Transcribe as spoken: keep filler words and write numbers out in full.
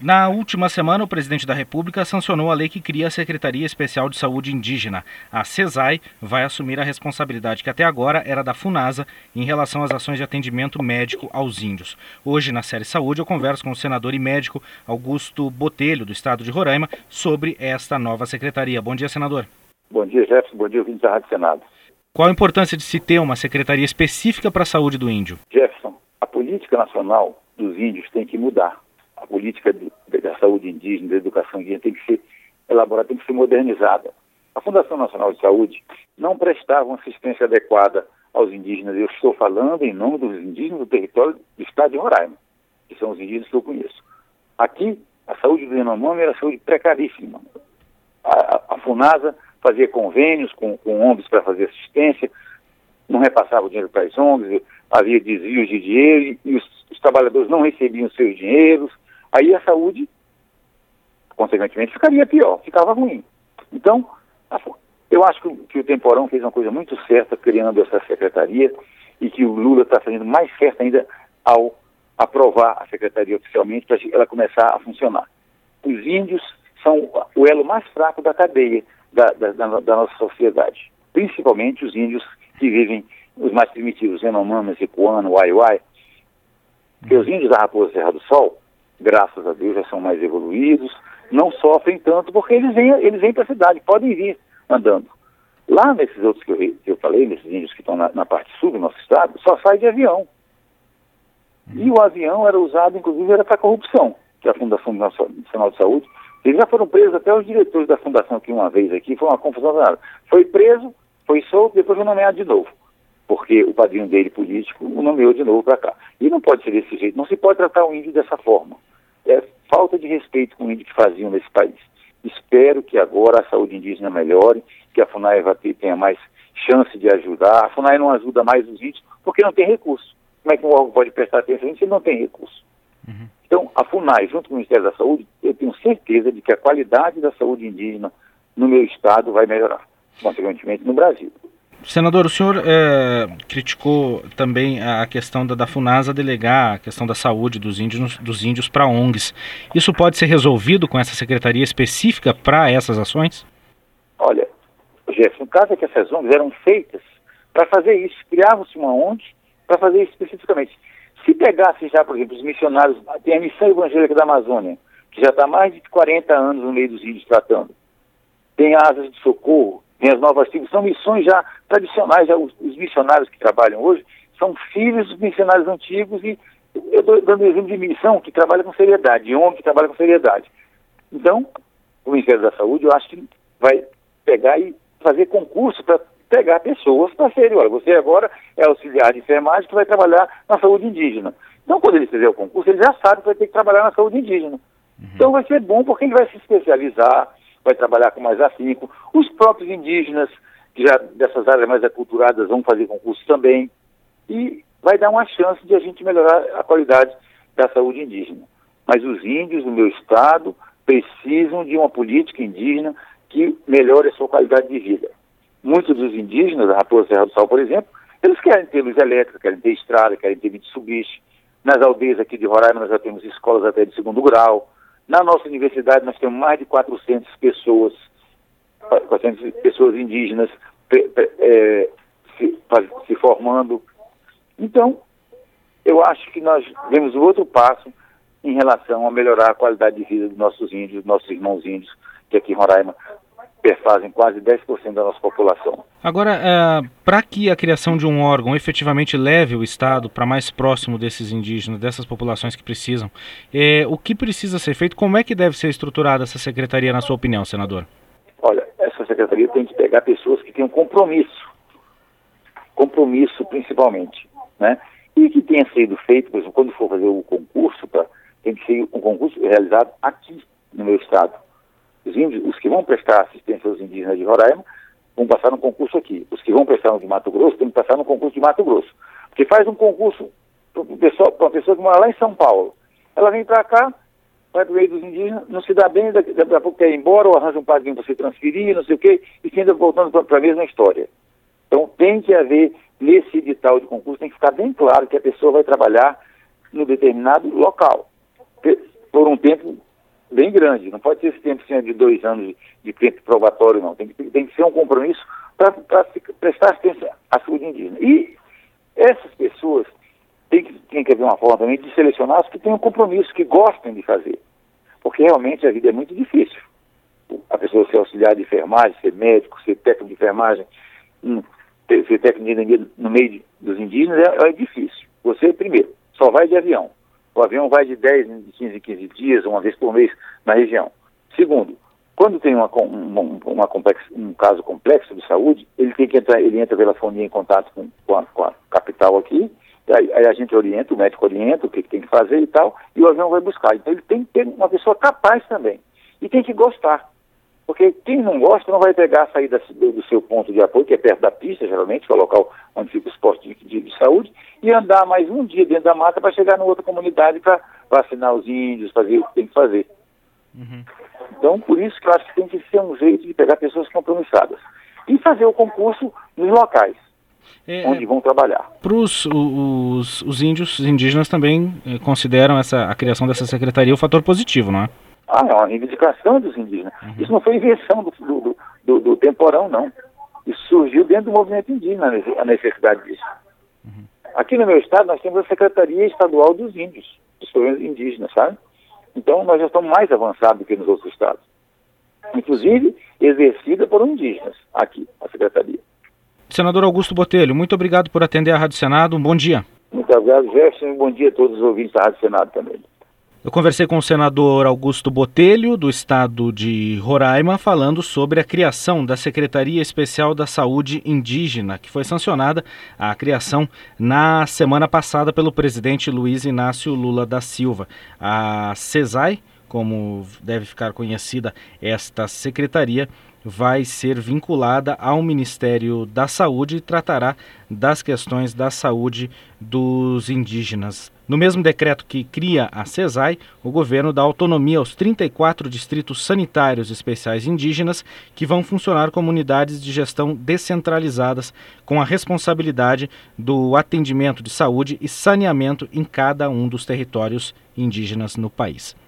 Na última semana, o presidente da República sancionou a lei que cria a Secretaria Especial de Saúde Indígena. A CESAI vai assumir a responsabilidade que até agora era da FUNASA em relação às ações de atendimento médico aos índios. Hoje, na série Saúde, eu converso com o senador e médico Augusto Botelho, do estado de Roraima, sobre esta nova secretaria. Bom dia, senador. Bom dia, Jefferson. Bom dia, ouvintes da Rádio Senado. Qual a importância de se ter uma secretaria específica para a saúde do índio? Jefferson, a política nacional dos índios tem que mudar. A política de, da saúde indígena, da educação indígena tem que ser elaborada, tem que ser modernizada. A Fundação Nacional de Saúde não prestava uma assistência adequada aos indígenas. Eu estou falando em nome dos indígenas do território do estado de Roraima, que são os indígenas que eu conheço. Aqui, a saúde do Yanomami era saúde precaríssima. A, a, a FUNASA fazia convênios com, com O N Gs para fazer assistência, não repassava o dinheiro para as O N Gs, havia desvios de dinheiro e os, os trabalhadores não recebiam seus dinheiros. Aí a saúde, consequentemente, ficaria pior, ficava ruim. Então, eu acho que, que o Temporão fez uma coisa muito certa criando essa secretaria e que o Lula está fazendo mais certo ainda ao aprovar a secretaria oficialmente para ela começar a funcionar. Os índios são o elo mais fraco da cadeia da, da, da, da nossa sociedade, principalmente os índios que vivem, os mais primitivos, Yanomamis, Ipuano, Uai-Uai, porque os índios da Raposa Serra do Sol, graças a Deus, já são mais evoluídos, não sofrem tanto porque eles vêm, eles vêm para a cidade, podem vir andando. Lá nesses outros que eu, que eu falei, nesses índios que estão na, na parte sul do nosso estado, só sai de avião. E o avião era usado, inclusive, era para corrupção, que a Fundação Nacional de Saúde, eles já foram presos até os diretores da fundação aqui uma vez aqui, foi uma confusão danada. Foi preso, foi solto, depois foi nomeado de novo, porque o padrinho dele, político, o nomeou de novo para cá. E não pode ser desse jeito, não se pode tratar o índio dessa forma. É falta de respeito com o índio que faziam nesse país. Espero que agora a saúde indígena melhore, que a FUNAI tenha mais chance de ajudar. A FUNAI não ajuda mais os índios porque não tem recurso. Como é que um órgão pode prestar atenção se não tem recurso? Uhum. Então, a FUNAI, junto com o Ministério da Saúde, eu tenho certeza de que a qualidade da saúde indígena no meu estado vai melhorar, consequentemente no Brasil. Senador, o senhor é, criticou também a questão da, da FUNASA delegar a questão da saúde dos índios, dos índios para O N Gs. Isso pode ser resolvido com essa secretaria específica para essas ações? Olha, Jefferson, o caso é que essas O N Gs eram feitas para fazer isso. Criava-se uma O N G para fazer isso especificamente. Se pegasse já, por exemplo, os missionários, tem a Missão Evangélica da Amazônia, que já está há mais de quarenta anos no meio dos índios tratando. Tem a Asas de Socorro, tem as novas tribos, são missões já tradicionais, já os, os missionários que trabalham hoje são filhos dos missionários antigos e eu estou dando um exemplo de missão que trabalha com seriedade, de O N G que trabalha com seriedade. Então, o Ministério da Saúde, eu acho que vai pegar e fazer concurso para pegar pessoas para serem, olha, você agora é auxiliar de enfermagem que vai trabalhar na saúde indígena. Então, quando ele fizer o concurso, ele já sabe que vai ter que trabalhar na saúde indígena. Uhum. Então, vai ser bom porque ele vai se especializar, vai trabalhar com mais afinco. Os próprios indígenas, que já dessas áreas mais aculturadas, vão fazer concurso também. E vai dar uma chance de a gente melhorar a qualidade da saúde indígena. Mas os índios do meu estado precisam de uma política indígena que melhore a sua qualidade de vida. Muitos dos indígenas, da Raposa Serra do Sol, por exemplo, eles querem ter luz elétrica, querem ter estrada, querem ter Mitsubishi. Nas aldeias aqui de Roraima nós já temos escolas até de segundo grau. Na nossa universidade nós temos mais de quatrocentas pessoas, quatrocentas pessoas indígenas é, se, se formando. Então, eu acho que nós vemos um outro passo em relação a melhorar a qualidade de vida dos nossos índios, dos nossos irmãos índios, que aqui em Roraima perfazem quase dez por cento da nossa população. Agora, é, para que a criação de um órgão efetivamente leve o Estado para mais próximo desses indígenas, dessas populações que precisam, é, o que precisa ser feito? Como é que deve ser estruturada essa secretaria, na sua opinião, senador? Olha, essa secretaria tem que pegar pessoas que tenham compromisso, compromisso principalmente, né? E que tenha sido feito, por exemplo, quando for fazer o concurso, pra, tem que ser um concurso realizado aqui no meu estado. Os índios, os que vão prestar assistência aos indígenas de Roraima, vão passar no concurso aqui. Os que vão prestar no de Mato Grosso, tem que passar no concurso de Mato Grosso. Porque faz um concurso para uma pessoa que mora lá em São Paulo. Ela vem para cá, vai para o meio dos indígenas, não se dá bem, daqui, daqui a pouco quer ir embora, ou arranja um padrinho para você transferir, não sei o quê, e fica voltando para a mesma história. Então tem que haver, nesse edital de concurso, tem que ficar bem claro que a pessoa vai trabalhar no determinado local, por um tempo bem grande. Não pode ser esse tempo assim, de dois anos de, de tempo probatório, não. Tem que, tem que ser um compromisso para prestar assistência à saúde indígena. E essas pessoas tem que, tem que haver uma forma também de selecionar as que tenham compromisso, que gostem de fazer. Porque realmente a vida é muito difícil. A pessoa ser auxiliar de enfermagem, ser médico, ser técnico de enfermagem, hum, ser técnico de enfermagem no meio de, dos indígenas é, é difícil. Você, primeiro, só vai de avião. O avião vai de dez, de quinze em quinze dias, uma vez por mês na região. Segundo, quando tem uma, uma, uma complex, um caso complexo de saúde, ele tem que entrar, ele entra pela fonia em contato com, com, a, com a capital aqui, aí, aí a gente orienta, o médico orienta o que, que tem que fazer e tal, e o avião vai buscar. Então ele tem que ter uma pessoa capaz também. E tem que gostar. Porque quem não gosta não vai pegar a saída do, do seu ponto de apoio, que é perto da pista, geralmente, que é o local onde fica os postos de, de, de saúde, e andar mais um dia dentro da mata para chegar em outra comunidade para vacinar os índios, fazer o que tem que fazer. Uhum. Então, por isso que eu acho que tem que ser um jeito de pegar pessoas compromissadas. E fazer o concurso nos locais, é, onde vão trabalhar. Para os, os, os índios, os indígenas também eh, consideram essa, a criação dessa secretaria um fator positivo, não é? Ah, é uma reivindicação dos indígenas. Uhum. Isso não foi invenção do, do, do, do temporão, não. Isso surgiu dentro do movimento indígena, a necessidade disso. Uhum. Aqui no meu estado nós temos a Secretaria Estadual dos Índios, dos problemas indígenas, sabe? Então nós já estamos mais avançados do que nos outros estados. Inclusive exercida por indígenas, aqui, a Secretaria. Senador Augusto Botelho, muito obrigado por atender a Rádio Senado. Um bom dia. Muito obrigado, Jefferson, e um bom dia a todos os ouvintes da Rádio Senado também. Eu conversei com o senador Augusto Botelho, do estado de Roraima, falando sobre a criação da Secretaria Especial da Saúde Indígena, que foi sancionada a criação na semana passada pelo presidente Luiz Inácio Lula da Silva. A CESAI, como deve ficar conhecida esta secretaria, vai ser vinculada ao Ministério da Saúde e tratará das questões da saúde dos indígenas. No mesmo decreto que cria a CESAI, o governo dá autonomia aos trinta e quatro distritos sanitários especiais indígenas, que vão funcionar como unidades de gestão descentralizadas, com a responsabilidade do atendimento de saúde e saneamento em cada um dos territórios indígenas no país.